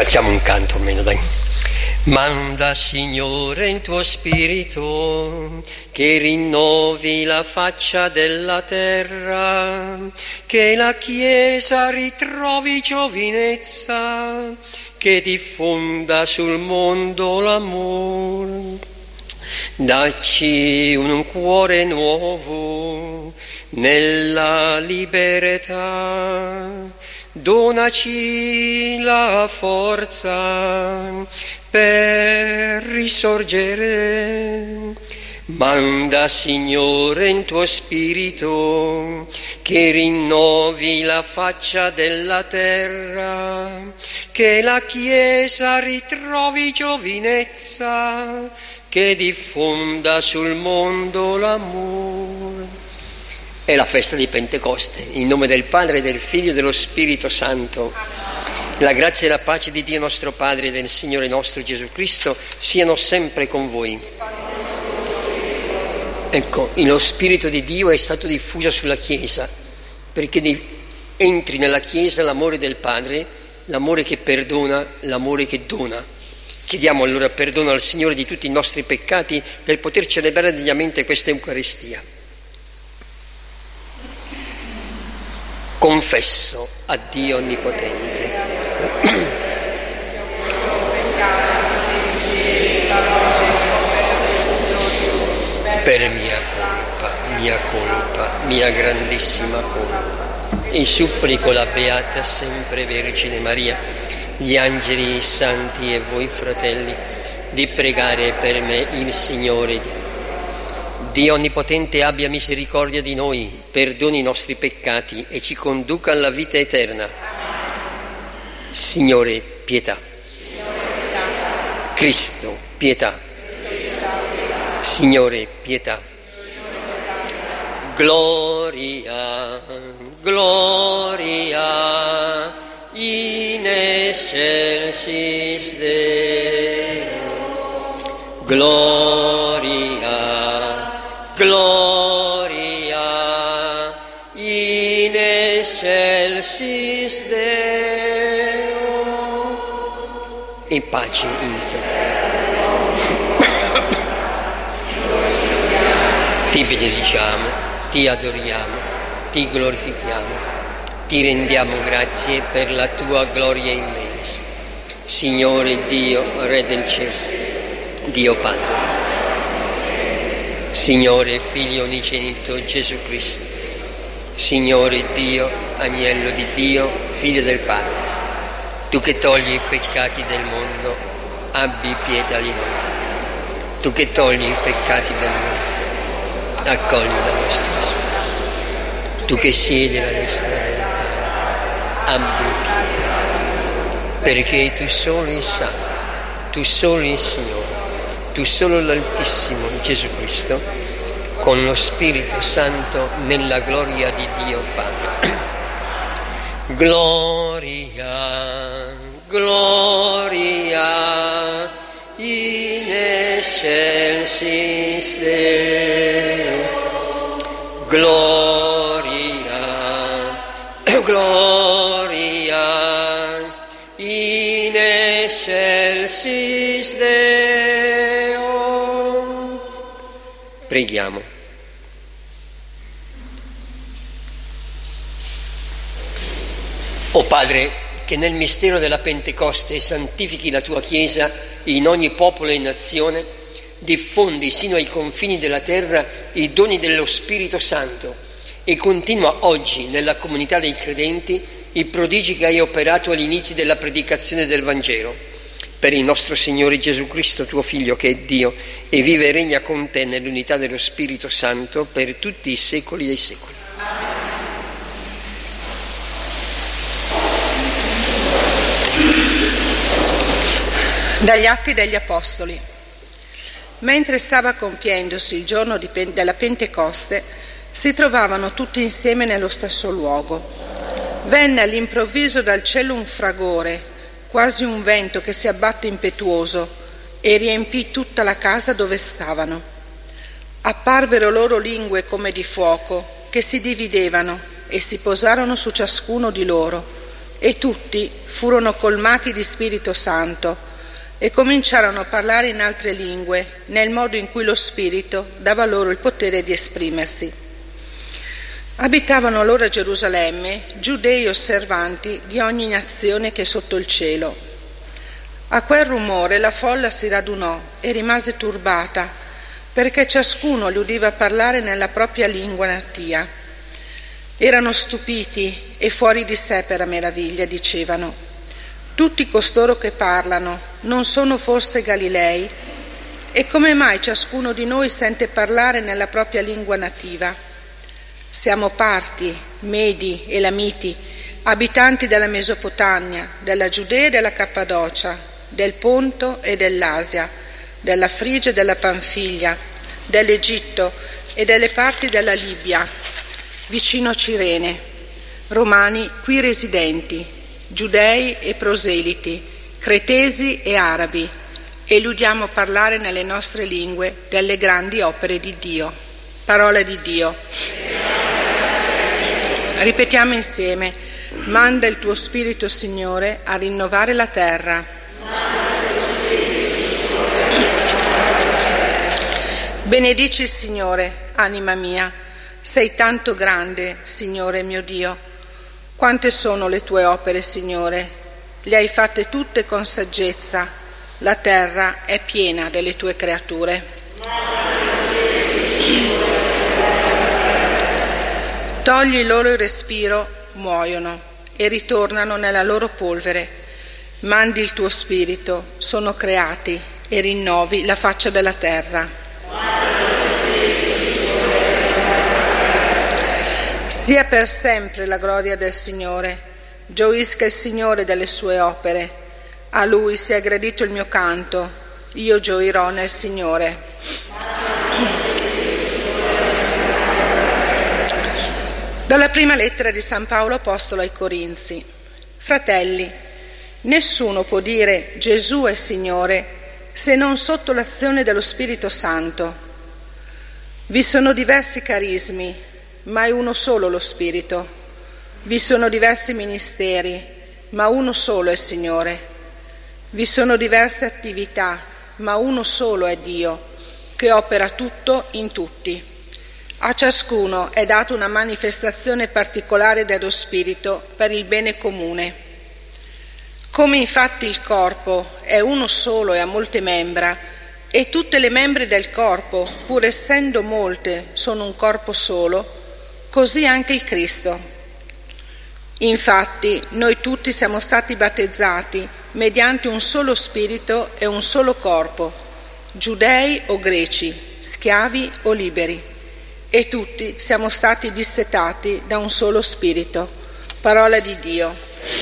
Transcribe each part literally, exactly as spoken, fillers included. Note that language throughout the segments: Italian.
Facciamo un canto almeno, dai. Manda, Signore, il tuo spirito, che rinnovi la faccia della terra, che la Chiesa ritrovi giovinezza, che diffonda sul mondo l'amore. Dacci un cuore nuovo nella libertà, donaci la forza per risorgere. Manda, Signore, il tuo spirito, che rinnovi la faccia della terra, che la Chiesa ritrovi giovinezza, che diffonda sul mondo l'amore. È la festa di Pentecoste, in nome del Padre, del Figlio e dello Spirito Santo. La grazia e la pace di Dio nostro Padre e del Signore nostro Gesù Cristo siano sempre con voi. Ecco, lo Spirito di Dio è stato diffuso sulla Chiesa, perché entri nella Chiesa l'amore del Padre, l'amore che perdona, l'amore che dona. Chiediamo allora perdono al Signore di tutti i nostri peccati per poter celebrare degnamente questa Eucaristia. Confesso a Dio Onnipotente per mia colpa, mia colpa, mia grandissima colpa, e supplico la Beata sempre Vergine Maria, gli angeli, i santi e voi fratelli, di pregare per me il Signore. Dio Onnipotente abbia misericordia di noi, perdoni i nostri peccati e ci conduca alla vita eterna. Signore, pietà. Cristo, pietà. Signore, pietà. Gloria, gloria, in excelsis Deo. Gloria, gloria, in excelsis Deo. E pace in te. Ti benediciamo, ti adoriamo, ti glorifichiamo, ti rendiamo grazie per la tua gloria immensa. Signore Dio, Re del cielo, Dio Padre, Signore Figlio unigenito Gesù Cristo, Signore Dio, Agnello di Dio, Figlio del Padre, tu che togli i peccati del mondo, abbi pietà di noi. Tu che togli i peccati del mondo, accogli la nostra sorte. Tu che siedi alla destra del Padre, abbi pietà, perché tu solo il Santo, tu solo il Signore, tu solo l'Altissimo Gesù Cristo, con lo Spirito Santo, nella gloria di Dio Padre. Gloria, gloria, in excelsis Deo. Gloria, gloria, in excelsis Deo. Preghiamo. O Padre, che nel mistero della Pentecoste santifichi la tua Chiesa in ogni popolo e nazione, diffondi sino ai confini della terra i doni dello Spirito Santo e continua oggi nella comunità dei credenti i prodigi che hai operato all'inizio della predicazione del Vangelo. Per il nostro Signore Gesù Cristo, tuo Figlio, che è Dio e vive e regna con te nell'unità dello Spirito Santo per tutti i secoli dei secoli. Dagli Atti degli Apostoli. Mentre stava compiendosi il giorno di Pen- della Pentecoste, si trovavano tutti insieme nello stesso luogo. Venne all'improvviso dal cielo un fragore, quasi un vento che si abbatte impetuoso, e riempì tutta la casa dove stavano. Apparvero loro lingue come di fuoco, che si dividevano e si posarono su ciascuno di loro. e tutti furono colmati di Spirito Santo e cominciarono a parlare in altre lingue, nel modo in cui lo Spirito dava loro il potere di esprimersi. Abitavano allora a Gerusalemme giudei osservanti di ogni nazione che è sotto il cielo. A quel rumore la folla si radunò e rimase turbata, perché ciascuno li udiva parlare nella propria lingua natia. Erano stupiti e fuori di sé per la meraviglia, dicevano: tutti costoro che parlano non sono forse Galilei? E come mai ciascuno di noi sente parlare nella propria lingua nativa? Siamo parti, Medi, Elamiti, abitanti della Mesopotamia, della Giudea e della Cappadocia, del Ponto e dell'Asia, della Frigia e della Panfilia, dell'Egitto e delle parti della Libia, vicino a Cirene, romani qui residenti, giudei e proseliti, cretesi e arabi, e l'udiamo parlare nelle nostre lingue delle grandi opere di Dio. Parola di Dio. Ripetiamo insieme: manda il tuo Spirito, Signore, a rinnovare la terra. Benedici il Signore, anima mia. Sei tanto grande, Signore mio Dio. Quante sono le tue opere, Signore? Le hai fatte tutte con saggezza. La terra è piena delle tue creature. Togli loro il respiro, muoiono e ritornano nella loro polvere. Mandi il tuo Spirito, sono creati, e rinnovi la faccia della terra. Sia per sempre la gloria del Signore, gioisca il Signore delle sue opere, a Lui sia gradito il mio canto, io gioirò nel Signore. Dalla prima lettera di San Paolo Apostolo ai Corinzi. Fratelli, nessuno può dire Gesù è Signore se non sotto l'azione dello Spirito Santo. Vi sono diversi carismi, ma è uno solo lo Spirito. Vi sono diversi ministeri, ma uno solo è Signore. Vi sono diverse attività, ma uno solo è Dio, che opera tutto in tutti. A ciascuno è data una manifestazione particolare dello Spirito per il bene comune. Come infatti il corpo è uno solo e ha molte membra, e tutte le membre del corpo, pur essendo molte, sono un corpo solo, così anche il Cristo. Infatti, noi tutti siamo stati battezzati mediante un solo Spirito e un solo corpo, giudei o greci, schiavi o liberi, e tutti siamo stati dissetati da un solo Spirito. Parola di Dio.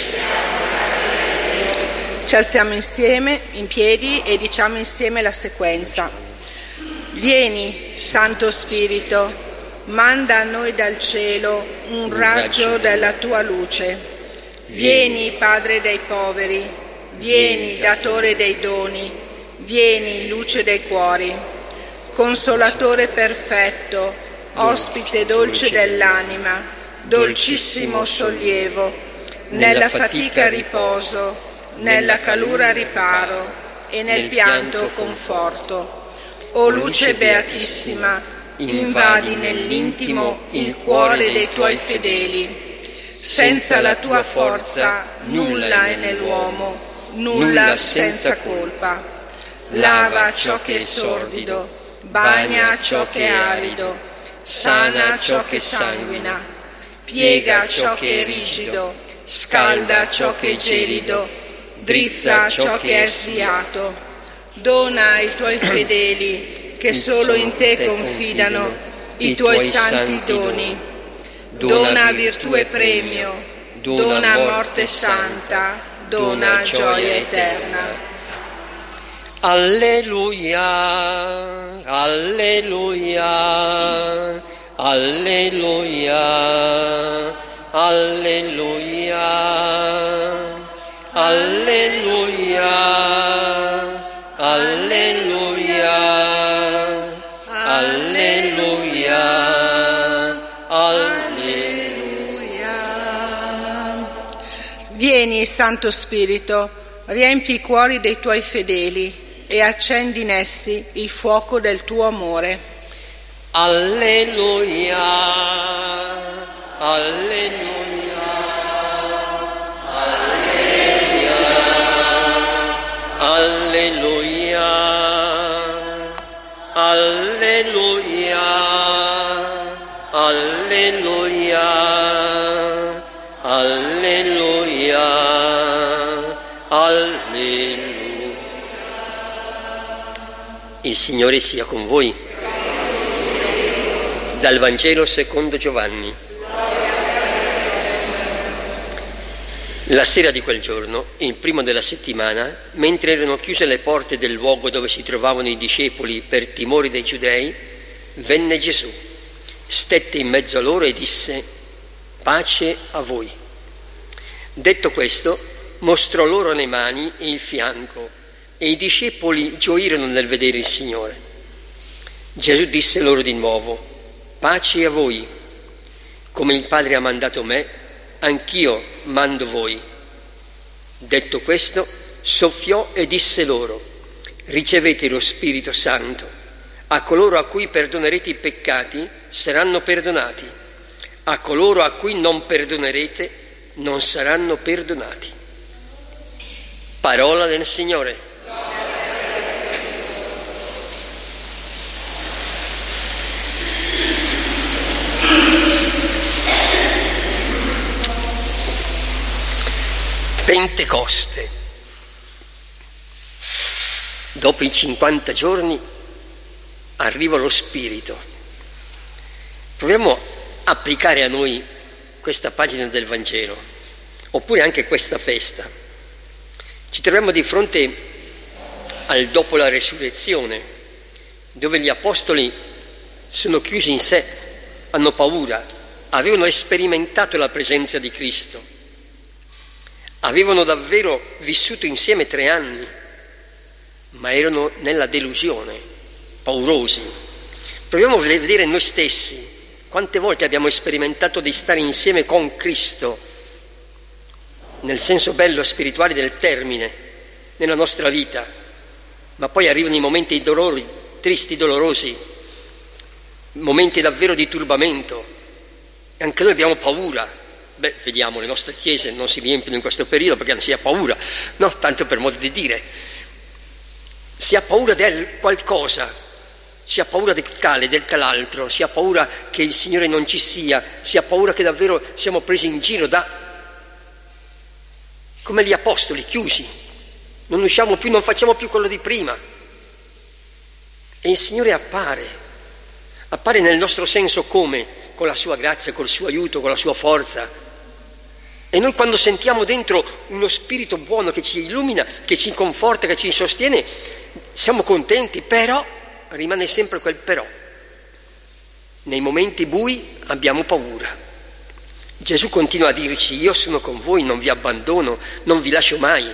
Ci alziamo insieme, in piedi, e diciamo insieme la sequenza. Vieni, Santo Spirito, manda a noi dal cielo un raggio della tua luce. Vieni, Padre dei poveri, vieni, datore dei doni, vieni, luce dei cuori. Consolatore perfetto, ospite dolce dell'anima, dolcissimo sollievo, nella fatica riposo, nella calura riparo e nel pianto conforto. O luce beatissima, invadi nell'intimo il cuore dei tuoi fedeli. Senza la tua forza nulla è nell'uomo, nulla senza colpa. Lava ciò che è sordido, bagna ciò che è arido, sana ciò che sanguina, piega ciò che è rigido, scalda ciò che è gelido, drizza ciò che è sviato. Dona ai tuoi fedeli, che solo in te confidano, i tuoi santi doni. Dona virtù e premio, dona morte santa, dona gioia eterna. Alleluia, alleluia, alleluia, alleluia, alleluia, alleluia, alleluia, alleluia. Vieni, Santo Spirito, riempi i cuori dei tuoi fedeli e accendi in essi il fuoco del tuo amore. Alleluia, alleluia, alleluia, alleluia, alleluia, alleluia, alleluia, alleluia. Il Signore sia con voi. Dal Vangelo secondo Giovanni. La sera di quel giorno, il primo della settimana, mentre erano chiuse le porte del luogo dove si trovavano i discepoli per timore dei giudei, venne Gesù, stette in mezzo a loro e disse: pace a voi. Detto questo, mostrò loro le mani e il fianco, e i discepoli gioirono nel vedere il Signore. Gesù disse loro di nuovo: pace a voi. Come il Padre ha mandato me, anch'io mando voi. Detto questo, soffiò e disse loro: ricevete lo Spirito Santo. A coloro a cui perdonerete i peccati saranno perdonati. A coloro a cui non perdonerete non saranno perdonati. Parola del Signore. Pentecoste. Dopo i cinquanta giorni arriva lo Spirito. Proviamo a applicare a noi questa pagina del Vangelo, oppure anche questa festa. Ci troviamo di fronte al dopo la resurrezione, dove gli apostoli sono chiusi in sé, hanno paura, avevano sperimentato la presenza di Cristo. Avevano davvero vissuto insieme tre anni, ma erano nella delusione, paurosi. Proviamo a vedere noi stessi quante volte abbiamo sperimentato di stare insieme con Cristo, nel senso bello spirituale del termine, nella nostra vita, ma poi arrivano i momenti di dolori, tristi, dolorosi, momenti davvero di turbamento, e anche noi abbiamo paura. Beh, vediamo, le nostre chiese non si riempiono in questo periodo perché non si ha paura, no, tanto per modo di dire. Si ha paura del qualcosa, si ha paura del tale, del talaltro, si ha paura che il Signore non ci sia, si ha paura che davvero siamo presi in giro da... come gli apostoli, chiusi, non usciamo più, non facciamo più quello di prima. E il Signore appare, appare nel nostro senso come? Con la sua grazia, col suo aiuto, con la sua forza. E noi quando sentiamo dentro uno spirito buono che ci illumina, che ci conforta, che ci sostiene, siamo contenti, però rimane sempre quel però. Nei momenti bui abbiamo paura. Gesù continua a dirci: io sono con voi, non vi abbandono, non vi lascio mai.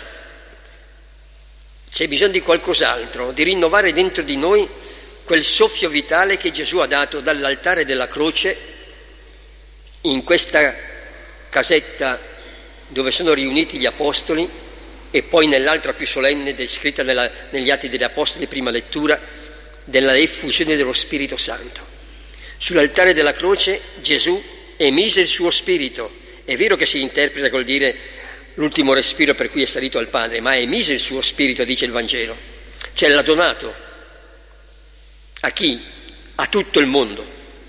C'è bisogno di qualcos'altro, di rinnovare dentro di noi quel soffio vitale che Gesù ha dato dall'altare della croce in questa casetta dove sono riuniti gli apostoli, e poi nell'altra più solenne descritta nella, negli Atti degli Apostoli, prima lettura, della effusione dello Spirito Santo. Sull'altare della croce Gesù emise il suo Spirito. È vero che si interpreta col dire l'ultimo respiro per cui è salito al Padre, ma emise il suo Spirito, dice il Vangelo, cioè l'ha donato. A chi? A tutto il mondo.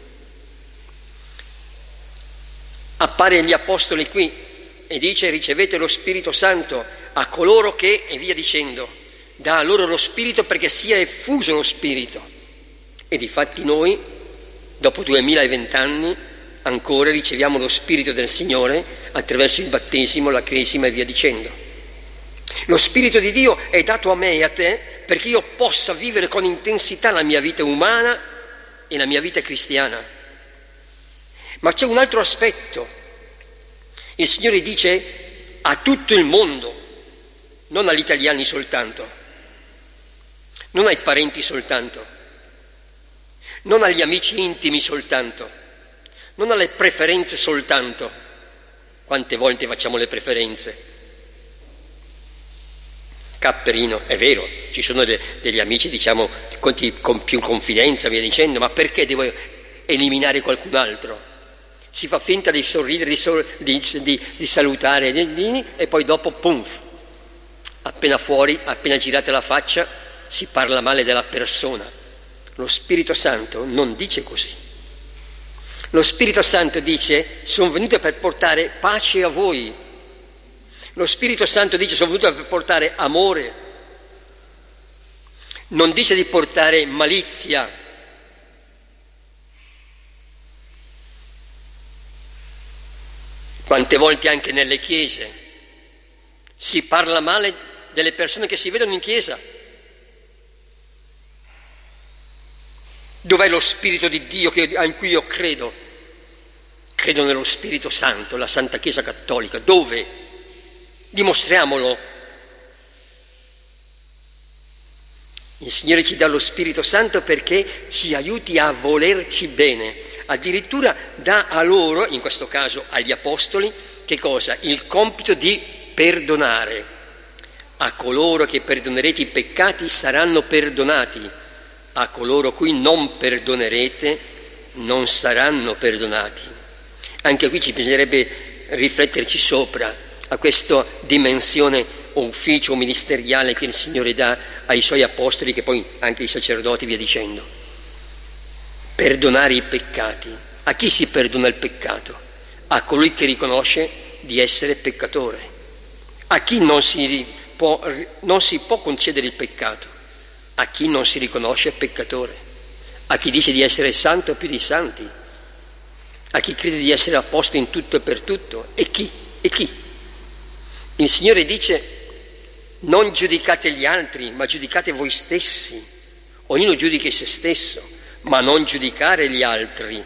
Appare agli apostoli qui e dice: ricevete lo Spirito Santo a coloro che, e via dicendo, dà loro lo Spirito perché sia effuso lo Spirito. E difatti noi, dopo duemilaventi anni, ancora riceviamo lo Spirito del Signore attraverso il battesimo, la cresima e via dicendo. Lo Spirito di Dio è dato a me e a te perché io possa vivere con intensità la mia vita umana e la mia vita cristiana. Ma c'è un altro aspetto. Il Signore dice a tutto il mondo, non agli italiani soltanto, non ai parenti soltanto, non agli amici intimi soltanto, non alle preferenze soltanto. Quante volte facciamo le preferenze? Capperino, è vero, ci sono de, degli amici, diciamo, con, con più confidenza, via dicendo, ma perché devo eliminare qualcun altro? Si fa finta di sorridere, di, sor, di, di, di salutare, di, di, e poi dopo, pum, appena fuori, appena girate la faccia, si parla male della persona. Lo Spirito Santo non dice così. Lo Spirito Santo dice: sono venuto per portare pace a voi. Lo Spirito Santo dice: sono venuto per portare amore. Non dice di portare malizia. Quante volte anche nelle chiese si parla male delle persone che si vedono in chiesa. Dov'è lo Spirito di Dio che, in cui io credo? Credo nello Spirito Santo, la Santa Chiesa Cattolica. Dove? Dimostriamolo. Il Signore ci dà lo Spirito Santo perché ci aiuti a volerci bene. Addirittura dà a loro, in questo caso agli Apostoli, che cosa? Il compito di perdonare. A coloro che perdonerete i peccati saranno perdonati. A coloro cui non perdonerete non saranno perdonati. Anche qui ci bisognerebbe rifletterci sopra, a questa dimensione o ufficio ministeriale che il Signore dà ai Suoi Apostoli, che poi anche ai sacerdoti, via dicendo. Perdonare i peccati. A chi si perdona il peccato? A colui che riconosce di essere peccatore. A chi non si può, non si può concedere il peccato? A chi non si riconosce peccatore, a chi dice di essere santo più di santi, a chi crede di essere a posto in tutto e per tutto. E chi? E chi? Il Signore dice: non giudicate gli altri, ma giudicate voi stessi. Ognuno giudichi se stesso, ma non giudicare gli altri.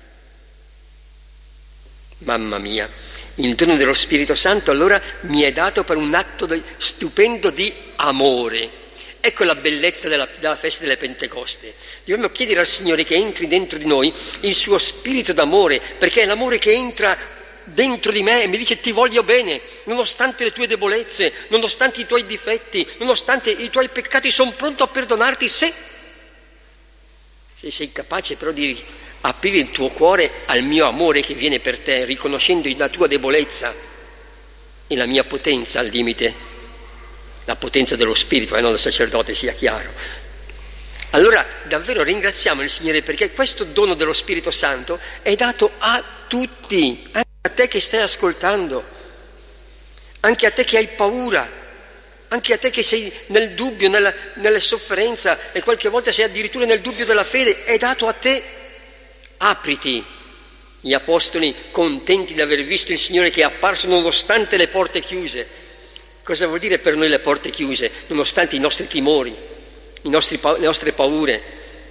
Mamma mia, il dono dello Spirito Santo allora mi è dato per un atto stupendo di amore. Ecco la bellezza della, della festa delle Pentecoste. Dobbiamo chiedere al Signore che entri dentro di noi il suo spirito d'amore, perché è l'amore che entra dentro di me e mi dice: ti voglio bene, nonostante le tue debolezze, nonostante i tuoi difetti, nonostante i tuoi peccati, sono pronto a perdonarti se, se sei capace però di aprire il tuo cuore al mio amore che viene per te, riconoscendo la tua debolezza e la mia potenza al limite. La potenza dello Spirito, e eh, non del sacerdote, sia chiaro. Allora davvero ringraziamo il Signore perché questo dono dello Spirito Santo è dato a tutti, anche a te che stai ascoltando, anche a te che hai paura, anche a te che sei nel dubbio, nella, nella sofferenza e qualche volta sei addirittura nel dubbio della fede, è dato a te. Apriti. Gli Apostoli, contenti di aver visto il Signore che è apparso nonostante le porte chiuse. Cosa vuol dire per noi le porte chiuse? Nonostante i nostri timori, i nostri, le nostre paure,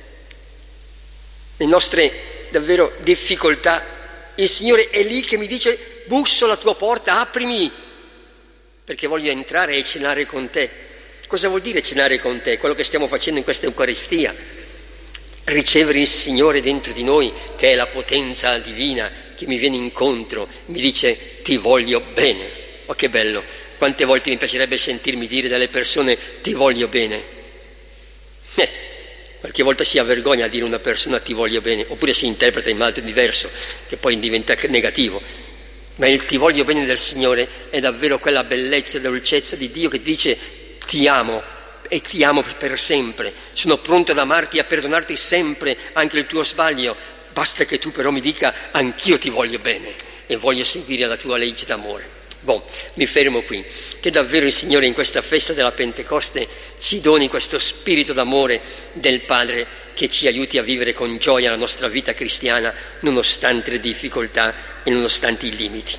le nostre davvero difficoltà, il Signore è lì che mi dice: busso alla tua porta, aprimi, perché voglio entrare e cenare con te. Cosa vuol dire cenare con te? Quello che stiamo facendo in questa Eucaristia. Ricevere il Signore dentro di noi, che è la potenza divina che mi viene incontro, mi dice: ti voglio bene. Oh, che bello! Quante volte mi piacerebbe sentirmi dire dalle persone: ti voglio bene. Eh, qualche volta si ha vergogna a dire a una persona ti voglio bene, oppure si interpreta in modo diverso, che poi diventa negativo. Ma il ti voglio bene del Signore è davvero quella bellezza e dolcezza di Dio che dice: ti amo e ti amo per sempre, sono pronto ad amarti e a perdonarti sempre anche il tuo sbaglio, basta che tu però mi dica: anch'io ti voglio bene e voglio seguire la tua legge d'amore. Bon, mi fermo qui. Che davvero il Signore in questa festa della Pentecoste ci doni questo spirito d'amore del Padre che ci aiuti a vivere con gioia la nostra vita cristiana nonostante le difficoltà e nonostante i limiti.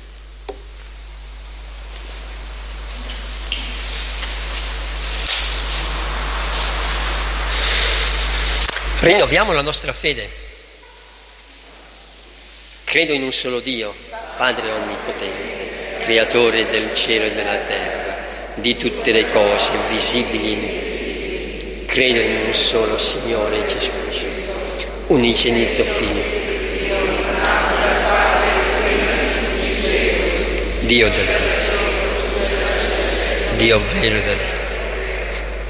Rinnoviamo la nostra fede. Credo in un solo Dio, Padre onnipotente, creatore del cielo e della terra, di tutte le cose visibili e invisibili. Credo in un solo Signore Gesù Cristo, unigenito Figlio, Dio da Dio, Dio vero da Dio,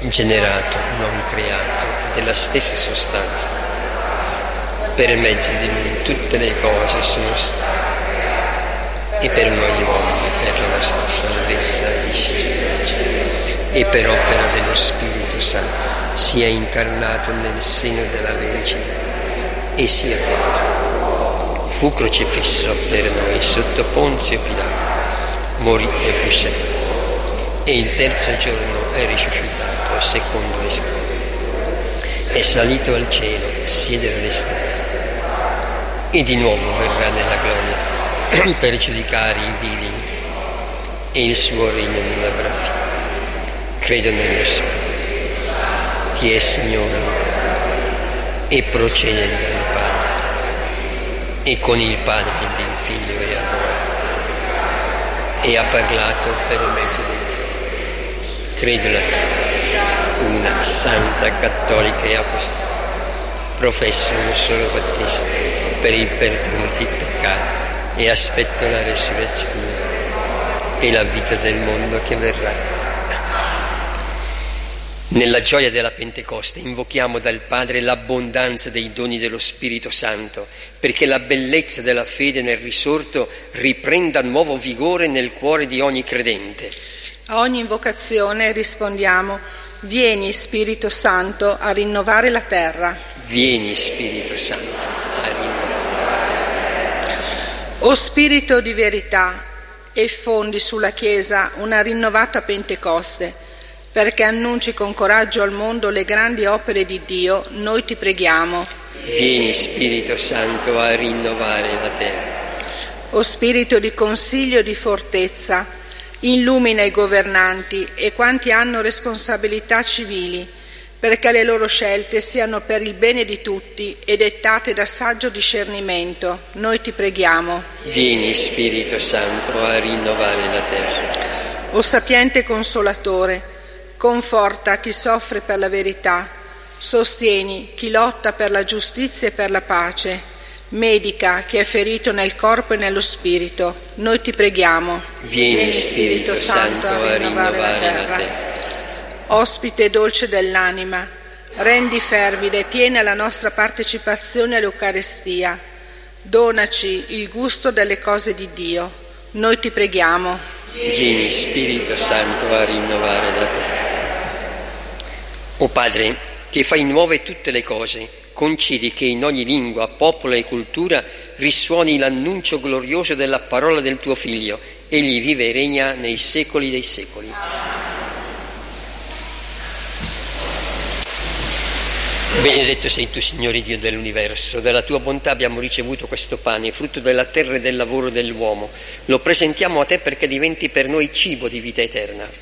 generato, non creato, della stessa sostanza. Per mezzo di lui tutte le cose sono state, e per noi uomini, per la nostra salvezza è disceso dal cielo, e per opera dello Spirito Santo si è incarnato nel seno della Vergine e si è fatto. Fu crocifisso per noi sotto Ponzio Pilato, morì e fu sepolto, e il terzo giorno è risuscitato secondo le scritture. È salito al cielo, siede alla destra, e di nuovo verrà nella gloria per giudicare i vivi, e il suo regno non avrà fine. Credo nello Spirito, che è Signore e procede dal Padre, e con il Padre ed il Figlio è adorato, e ha parlato per mezzo di Dio. Credo la Chiesa, una santa, cattolica e apostolica. Professo un solo battesimo per il perdono dei peccati e aspetto la resurrezione e la vita del mondo che verrà. Nella gioia della Pentecoste invochiamo dal Padre l'abbondanza dei doni dello Spirito Santo, perché la bellezza della fede nel risorto riprenda nuovo vigore nel cuore di ogni credente. A ogni invocazione rispondiamo: vieni Spirito Santo a rinnovare la terra. Vieni Spirito Santo a rinnovare la terra. O Spirito di verità, effondi sulla Chiesa una rinnovata Pentecoste, perché annunci con coraggio al mondo le grandi opere di Dio, noi ti preghiamo. Vieni Spirito Santo a rinnovare la terra. O Spirito di consiglio e di fortezza, illumina i governanti e quanti hanno responsabilità civili, perché le loro scelte siano per il bene di tutti e dettate da saggio discernimento, noi ti preghiamo. Vieni Spirito Santo a rinnovare la terra. O sapiente consolatore, conforta chi soffre per la verità, sostieni chi lotta per la giustizia e per la pace, medica chi è ferito nel corpo e nello spirito, noi ti preghiamo. Vieni, Vieni Spirito, Spirito Santo, Santo a rinnovare la terra. la terra. Ospite dolce dell'anima, rendi fervida e piena la nostra partecipazione all'Eucarestia, donaci il gusto delle cose di Dio, noi ti preghiamo. Vieni Spirito Santo a rinnovare la terra. O Padre, che fai nuove tutte le cose, concedi che in ogni lingua, popolo e cultura risuoni l'annuncio glorioso della parola del tuo Figlio. Egli vive e regna nei secoli dei secoli. Benedetto sei tu, Signore Dio dell'universo, dalla tua bontà abbiamo ricevuto questo pane, frutto della terra e del lavoro dell'uomo. Lo presentiamo a te perché diventi per noi cibo di vita eterna.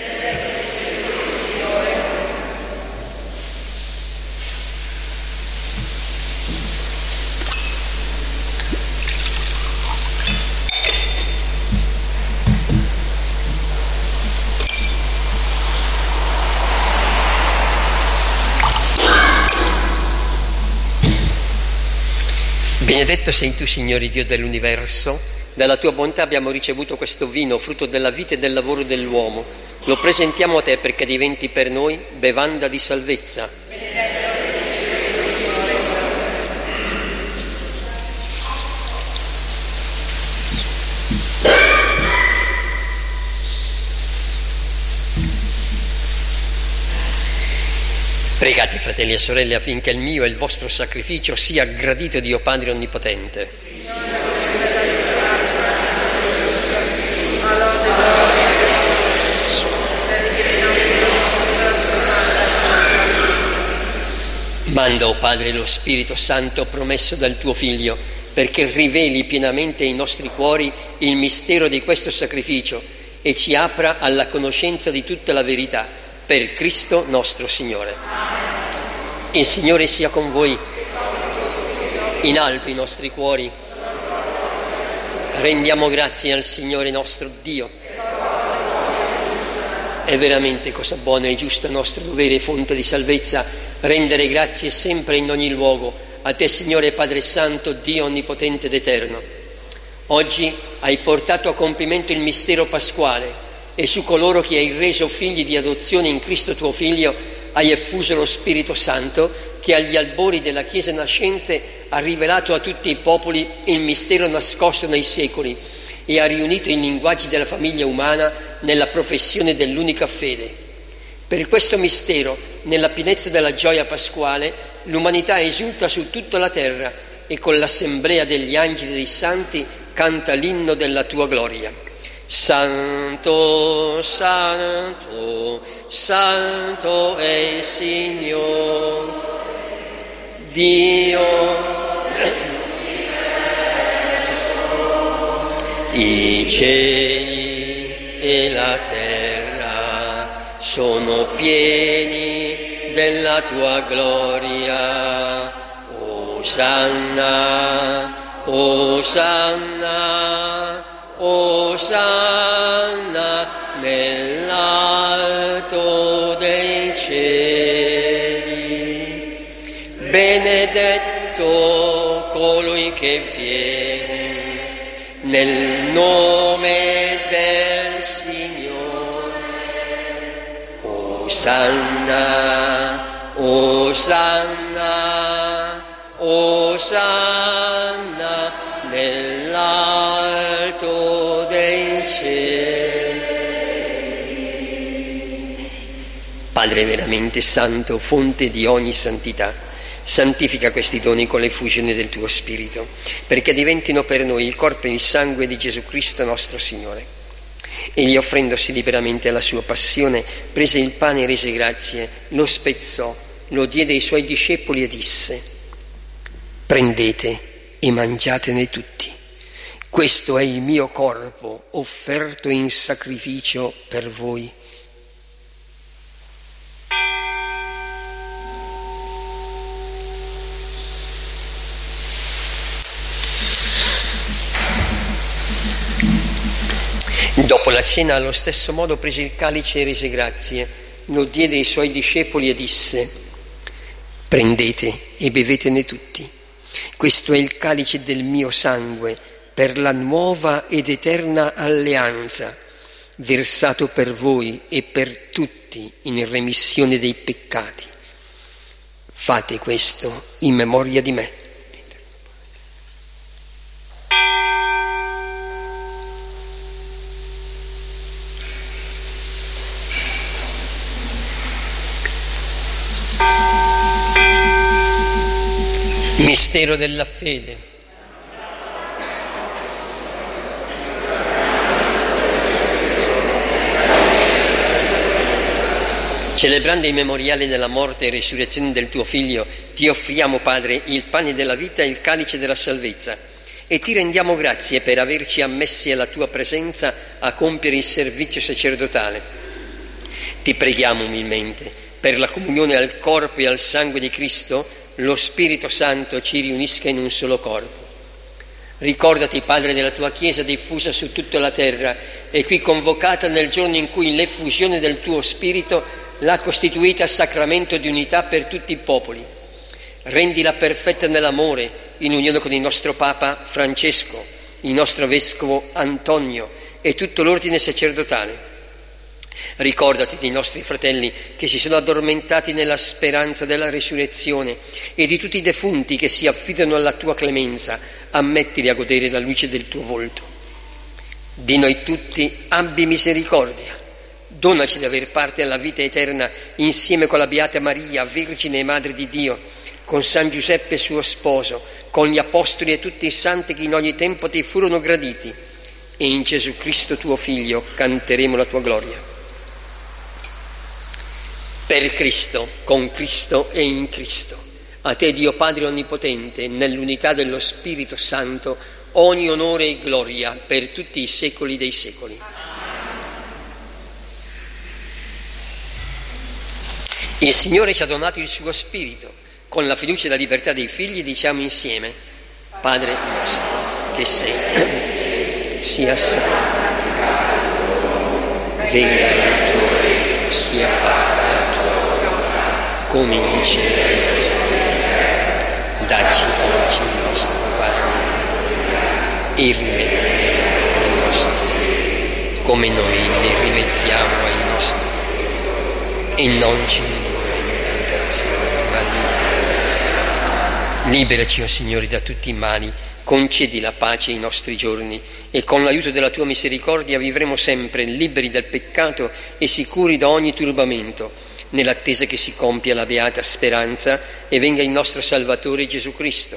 Benedetto sei tu, Signore Dio dell'universo, dalla tua bontà abbiamo ricevuto questo vino, frutto della vita e del lavoro dell'uomo. Lo presentiamo a te perché diventi per noi bevanda di salvezza. Benedetto sei tu, Signore. Pregate, fratelli e sorelle, affinché il mio e il vostro sacrificio sia gradito Dio Padre Onnipotente. Manda, o Padre, lo Spirito Santo promesso dal tuo Figlio, perché riveli pienamente ai nostri cuori il mistero di questo sacrificio e ci apra alla conoscenza di tutta la verità, per Cristo nostro Signore. Il Signore sia con voi. In alto i nostri cuori. Rendiamo grazie al Signore nostro Dio. È veramente cosa buona e giusta, nostro dovere e fonte di salvezza, rendere grazie sempre in ogni luogo a te, Signore Padre Santo, Dio onnipotente ed eterno. Oggi hai portato a compimento il mistero pasquale, e su coloro che hai reso figli di adozione in Cristo tuo Figlio hai effuso lo Spirito Santo, che agli albori della Chiesa nascente ha rivelato a tutti i popoli il mistero nascosto nei secoli e ha riunito i linguaggi della famiglia umana nella professione dell'unica fede. Per questo mistero, nella pienezza della gioia pasquale, l'umanità esulta su tutta la terra e con l'assemblea degli angeli e dei santi canta l'inno della tua gloria. Santo, santo, santo è il Signore, Dio. I cieli e la terra sono pieni della tua gloria. Osanna, Osanna, Osanna nell'alto dei cieli. Benedetto colui che viene nel nome del Signore. Osanna, Osanna, Osanna nell'alto dei cieli. Padre veramente santo, fonte di ogni santità, santifica questi doni con l'effusione del tuo Spirito, perché diventino per noi il corpo e il sangue di Gesù Cristo nostro Signore. Egli, offrendosi liberamente alla sua passione, prese il pane e rese grazie, lo spezzò, lo diede ai suoi discepoli e disse: prendete e mangiatene tutti. Questo è il mio corpo offerto in sacrificio per voi. Dopo la cena, allo stesso modo, prese il calice e rese grazie, lo diede ai suoi discepoli e disse: prendete e bevetene tutti. Questo è il calice del mio sangue per la nuova ed eterna alleanza, versato per voi e per tutti in remissione dei peccati. Fate questo in memoria di me. Mistero della fede. Celebrando il memoriale della morte e resurrezione del tuo Figlio, ti offriamo, Padre, il pane della vita e il calice della salvezza, e ti rendiamo grazie per averci ammessi alla tua presenza a compiere il servizio sacerdotale. Ti preghiamo umilmente per la comunione al corpo e al sangue di Cristo, lo Spirito Santo ci riunisca in un solo corpo. Ricordati, Padre, della tua Chiesa diffusa su tutta la terra e qui convocata nel giorno in cui l'effusione del tuo Spirito l'ha costituita sacramento di unità per tutti i popoli. Rendila perfetta nell'amore, in unione con il nostro Papa Francesco, il nostro Vescovo Antonio e tutto l'ordine sacerdotale. Ricordati dei nostri fratelli che si sono addormentati nella speranza della risurrezione e di tutti i defunti che si affidano alla tua clemenza, ammettili a godere la luce del tuo volto. Di noi tutti abbi misericordia, donaci di aver parte alla vita eterna insieme con la Beata Maria, Vergine e Madre di Dio, con San Giuseppe suo sposo, con gli Apostoli e tutti i santi che in ogni tempo ti furono graditi, e in Gesù Cristo tuo Figlio canteremo la tua gloria. Per Cristo, con Cristo e in Cristo, a te Dio Padre Onnipotente, nell'unità dello Spirito Santo, ogni onore e gloria per tutti i secoli dei secoli. Il Signore ci ha donato il suo Spirito. Con la fiducia e la libertà dei figli diciamo insieme: Padre nostro, che sei, sia santo, venga il tuo regno, sia fatta la tua volontà, come in cielo. Dacci oggi il nostro pane e rimetti i nostri, come noi li rimettiamo ai nostri, e non ci indurre in tentazione, ma liberaci. Liberaci, o Signore, da tutti i mali, concedi la pace ai nostri giorni e con l'aiuto della tua misericordia vivremo sempre liberi dal peccato e sicuri da ogni turbamento, nell'attesa che si compia la beata speranza e venga il nostro Salvatore Gesù Cristo.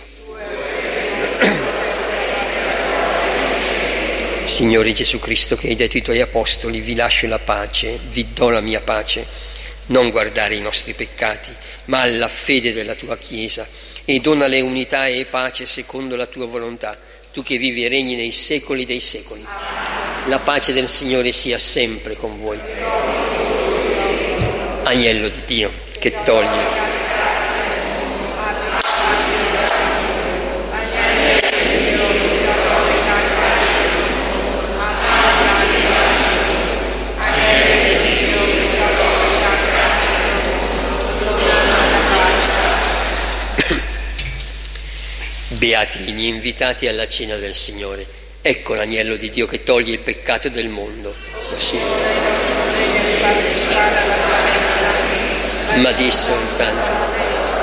Signore Gesù Cristo, che hai detto ai tuoi apostoli: vi lascio la pace, vi do la mia pace, non guardare i nostri peccati, ma alla fede della tua Chiesa, e donale unità e pace secondo la tua volontà, tu che vivi e regni nei secoli dei secoli. La pace del Signore sia sempre con voi. Agnello di Dio, che togli Beati gli invitati alla cena del Signore. Ecco l'agnello di Dio che toglie il peccato del mondo. Così. Ma di soltanto una parola.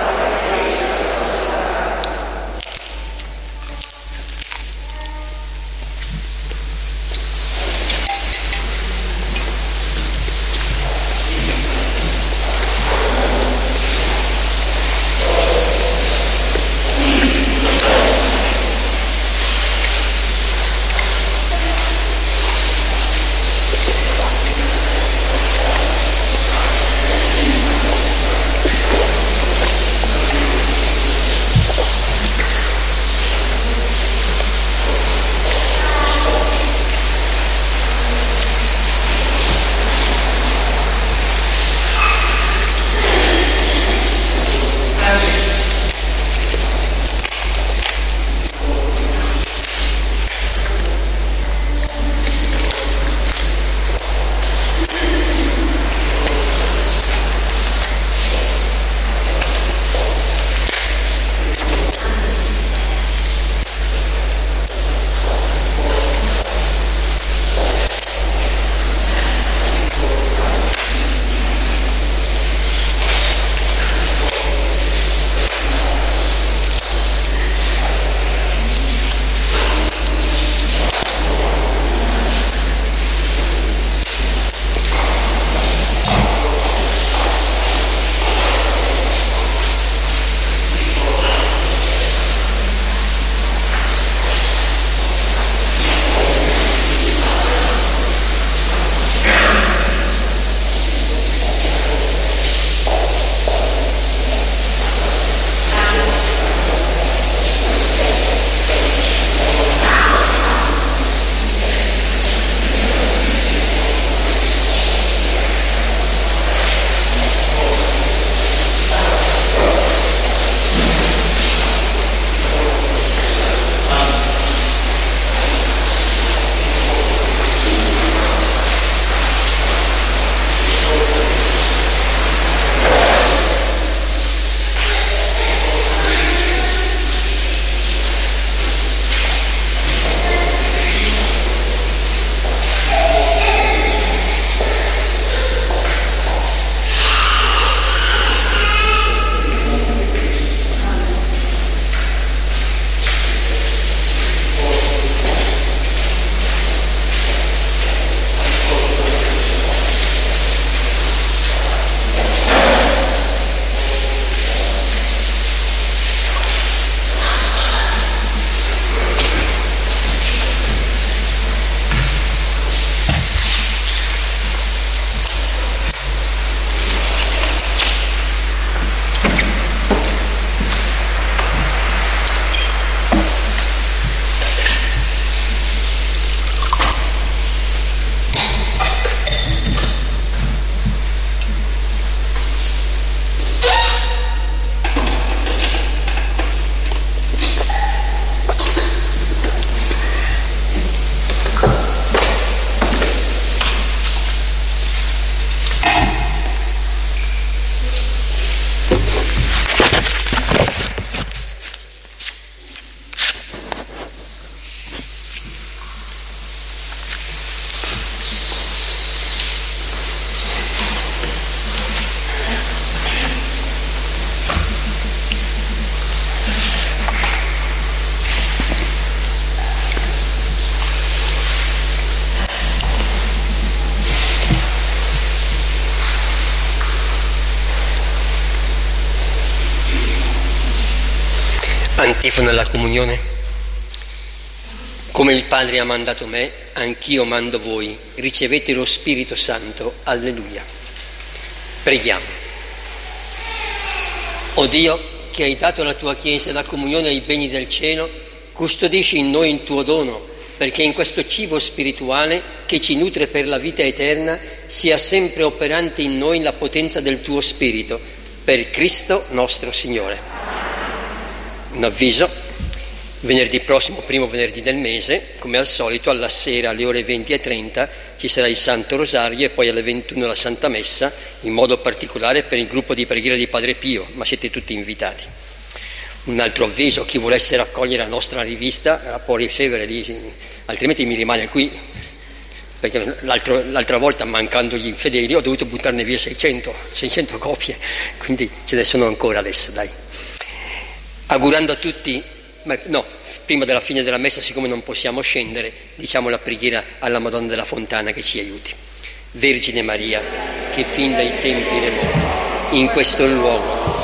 Antifona alla comunione. Come il Padre ha mandato me, anch'io mando voi. Ricevete lo Spirito Santo. Alleluia. Preghiamo. O Dio, che hai dato alla tua Chiesa la comunione ai beni del cielo, custodisci in noi il tuo dono, perché in questo cibo spirituale che ci nutre per la vita eterna sia sempre operante in noi la potenza del tuo Spirito, per Cristo nostro Signore. Un avviso: venerdì prossimo, primo venerdì del mese, come al solito, alla sera alle ore venti e trenta ci sarà il Santo Rosario e poi alle ventuno la Santa Messa, in modo particolare per il gruppo di preghiera di Padre Pio, ma siete tutti invitati. Un altro avviso: chi volesse raccogliere la nostra rivista la può ricevere lì, altrimenti mi rimane qui, perché l'altro, l'altra volta, mancando gli infedeli, ho dovuto buttarne via seicento, seicento copie, quindi ce ne sono ancora adesso, dai. Augurando a tutti, ma no, prima della fine della messa, siccome non possiamo scendere, diciamo la preghiera alla Madonna della Fontana che ci aiuti. Vergine Maria, che fin dai tempi remoti, in questo luogo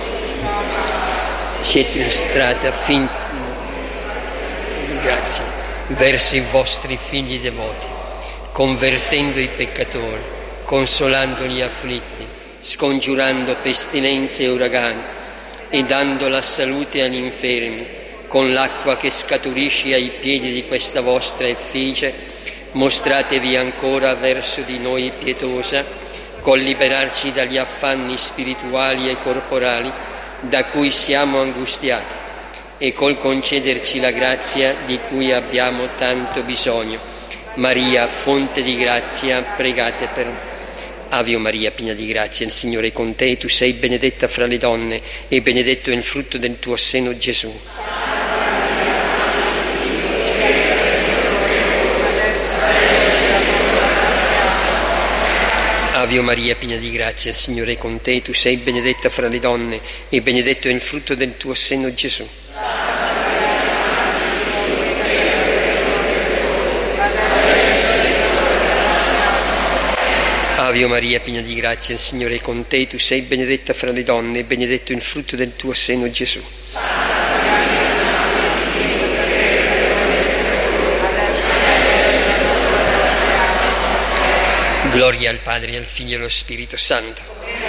siete mostrata fin grazie verso i vostri figli devoti, convertendo i peccatori, consolando gli afflitti, scongiurando pestilenze e uragani e dando la salute agli infermi, con l'acqua che scaturisce ai piedi di questa vostra effigie, mostratevi ancora verso di noi pietosa, col liberarci dagli affanni spirituali e corporali da cui siamo angustiati e col concederci la grazia di cui abbiamo tanto bisogno. Maria, fonte di grazia, pregate per noi. Ave Maria, piena di grazia, il Signore è con te, tu sei benedetta fra le donne e benedetto è il frutto del tuo seno, Gesù. Ave Maria, piena di grazia, il Signore è con te, tu sei benedetta fra le donne e benedetto è il frutto del tuo seno, Gesù. Ave Maria, piena di grazia, il Signore è con te, tu sei benedetta fra le donne e benedetto il frutto del tuo seno, Gesù. Gloria al Padre, al Figlio e allo Spirito Santo.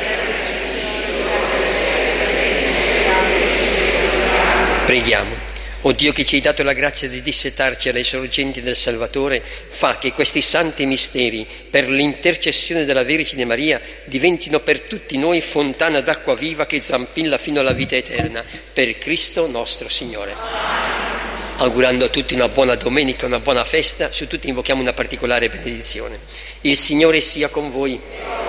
Preghiamo. O Dio, che ci hai dato la grazia di dissetarci alle sorgenti del Salvatore, fa che questi santi misteri, per l'intercessione della Vergine Maria, diventino per tutti noi fontana d'acqua viva che zampilla fino alla vita eterna, per Cristo nostro Signore. Augurando a tutti una buona domenica, una buona festa, su tutti invochiamo una particolare benedizione. Il Signore sia con voi.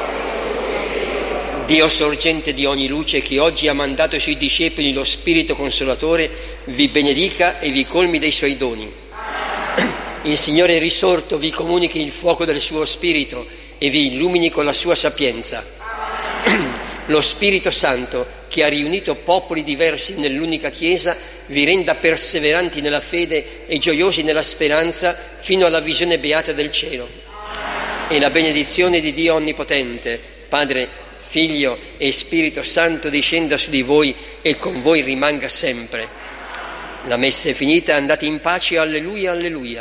Dio sorgente di ogni luce, che oggi ha mandato sui discepoli lo Spirito Consolatore, vi benedica e vi colmi dei suoi doni. Il Signore risorto vi comunichi il fuoco del suo Spirito e vi illumini con la sua sapienza. Lo Spirito Santo, che ha riunito popoli diversi nell'unica Chiesa, vi renda perseveranti nella fede e gioiosi nella speranza fino alla visione beata del cielo. E la benedizione di Dio Onnipotente, Padre, Figlio e Spirito Santo discenda su di voi e con voi rimanga sempre. La messa è finita, andate in pace, alleluia, alleluia.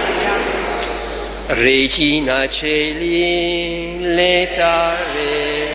Regina Celi, letare